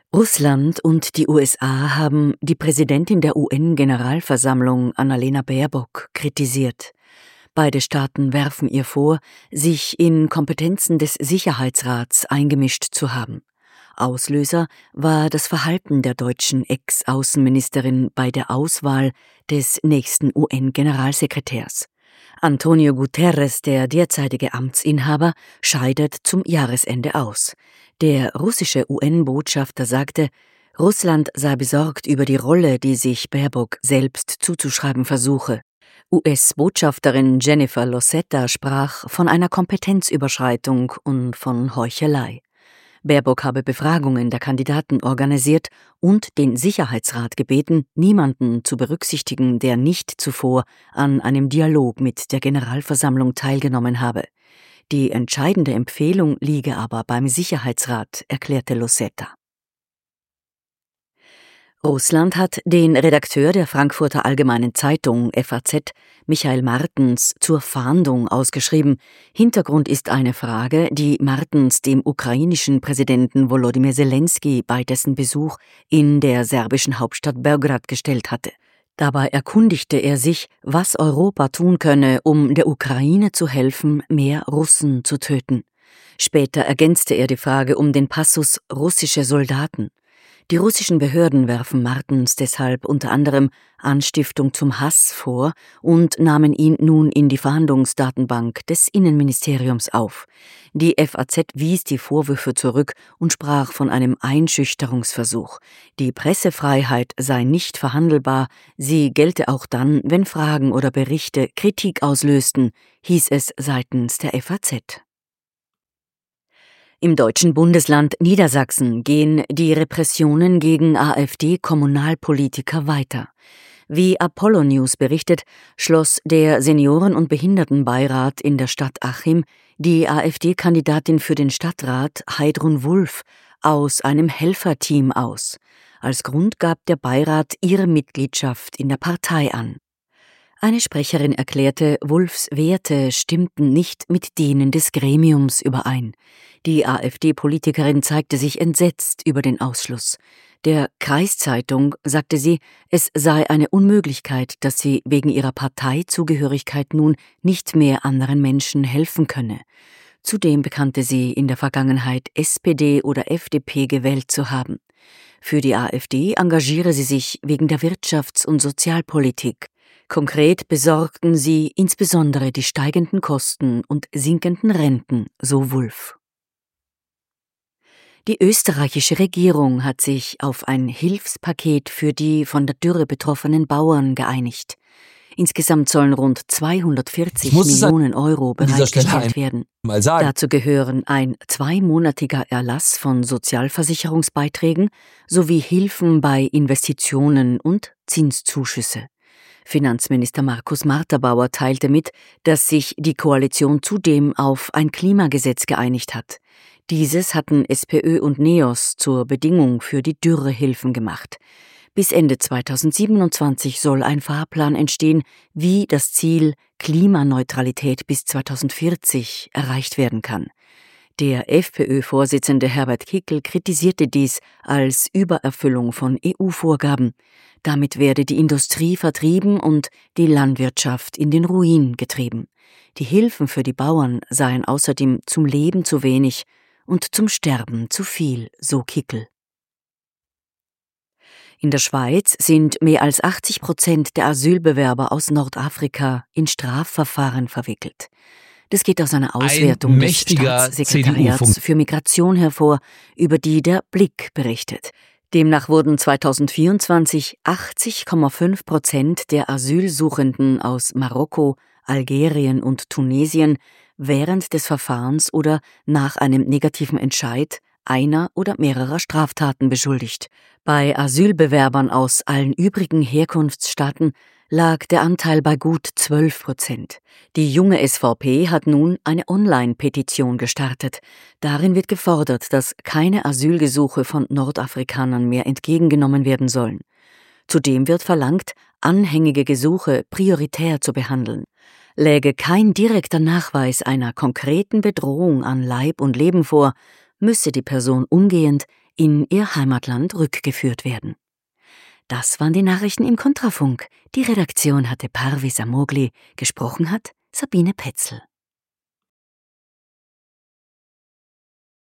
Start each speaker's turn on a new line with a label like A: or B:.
A: Russland und die USA haben die Präsidentin der UN-Generalversammlung Annalena Baerbock kritisiert. Beide Staaten werfen ihr vor, sich in Kompetenzen des Sicherheitsrats eingemischt zu haben. Auslöser war das Verhalten der deutschen Ex-Außenministerin bei der Auswahl des nächsten UN-Generalsekretärs. Antonio Guterres, der derzeitige Amtsinhaber, scheidet zum Jahresende aus. Der russische UN-Botschafter sagte, Russland sei besorgt über die Rolle, die sich Baerbock selbst zuzuschreiben versuche. US-Botschafterin Jennifer Losetta sprach von einer Kompetenzüberschreitung und von Heuchelei. Baerbock habe Befragungen der Kandidaten organisiert und den Sicherheitsrat gebeten, niemanden zu berücksichtigen, der nicht zuvor an einem Dialog mit der Generalversammlung teilgenommen habe. Die entscheidende Empfehlung liege aber beim Sicherheitsrat, erklärte Losetta. Russland hat den Redakteur der Frankfurter Allgemeinen Zeitung FAZ, Michael Martens, zur Fahndung ausgeschrieben. Hintergrund ist eine Frage, die Martens dem ukrainischen Präsidenten Volodymyr Zelensky bei dessen Besuch in der serbischen Hauptstadt Belgrad gestellt hatte. Dabei erkundigte er sich, was Europa tun könne, um der Ukraine zu helfen, mehr Russen zu töten. Später ergänzte er die Frage um den Passus russische Soldaten. Die russischen Behörden werfen Martens deshalb unter anderem Anstiftung zum Hass vor und nahmen ihn nun in die Fahndungsdatenbank des Innenministeriums auf. Die FAZ wies die Vorwürfe zurück und sprach von einem Einschüchterungsversuch. Die Pressefreiheit sei nicht verhandelbar, sie gelte auch dann, wenn Fragen oder Berichte Kritik auslösten, hieß es seitens der FAZ. Im deutschen Bundesland Niedersachsen gehen die Repressionen gegen AfD-Kommunalpolitiker weiter. Wie Apollo News berichtet, schloss der Senioren- und Behindertenbeirat in der Stadt Achim die AfD-Kandidatin für den Stadtrat Heidrun Wulff aus einem Helferteam aus. Als Grund gab der Beirat ihre Mitgliedschaft in der Partei an. Eine Sprecherin erklärte, Wulffs Werte stimmten nicht mit denen des Gremiums überein. Die AfD-Politikerin zeigte sich entsetzt über den Ausschluss. Der Kreiszeitung sagte sie, es sei eine Unmöglichkeit, dass sie wegen ihrer Parteizugehörigkeit nun nicht mehr anderen Menschen helfen könne. Zudem bekannte sie, in der Vergangenheit SPD oder FDP gewählt zu haben. Für die AfD engagiere sie sich wegen der Wirtschafts- und Sozialpolitik. Konkret besorgten sie insbesondere die steigenden Kosten und sinkenden Renten, so Wulff. Die österreichische Regierung hat sich auf ein Hilfspaket für die von der Dürre betroffenen Bauern geeinigt. Insgesamt sollen rund 240 Millionen Euro bereitgestellt werden. Dazu gehören ein 2-monatiger Erlass von Sozialversicherungsbeiträgen sowie Hilfen bei Investitionen und Zinszuschüsse. Finanzminister Markus Marterbauer teilte mit, dass sich die Koalition zudem auf ein Klimagesetz geeinigt hat. Dieses hatten SPÖ und NEOS zur Bedingung für die Dürrehilfen gemacht. Bis Ende 2027 soll ein Fahrplan entstehen, wie das Ziel Klimaneutralität bis 2040 erreicht werden kann. Der FPÖ-Vorsitzende Herbert Kickl kritisierte dies als Übererfüllung von EU-Vorgaben. Damit werde die Industrie vertrieben und die Landwirtschaft in den Ruin getrieben. Die Hilfen für die Bauern seien außerdem zum Leben zu wenig und zum Sterben zu viel, so Kickl. In der Schweiz sind mehr als 80% der Asylbewerber aus Nordafrika in Strafverfahren verwickelt. Das geht aus einer Auswertung des Staatssekretariats für Migration hervor, über die der Blick berichtet. Demnach wurden 2024 80,5% der Asylsuchenden aus Marokko, Algerien und Tunesien während des Verfahrens oder nach einem negativen Entscheid einer oder mehrerer Straftaten beschuldigt. Bei Asylbewerbern aus allen übrigen Herkunftsstaaten lag der Anteil bei gut 12%. Die junge SVP hat nun eine Online-Petition gestartet. Darin wird gefordert, dass keine Asylgesuche von Nordafrikanern mehr entgegengenommen werden sollen. Zudem wird verlangt, anhängige Gesuche prioritär zu behandeln. Läge kein direkter Nachweis einer konkreten Bedrohung an Leib und Leben vor, müsse die Person umgehend in ihr Heimatland rückgeführt werden. Das waren die Nachrichten im Kontrafunk. Die Redaktion hatte Parvis Amogli, gesprochen hat Sabine Petzl.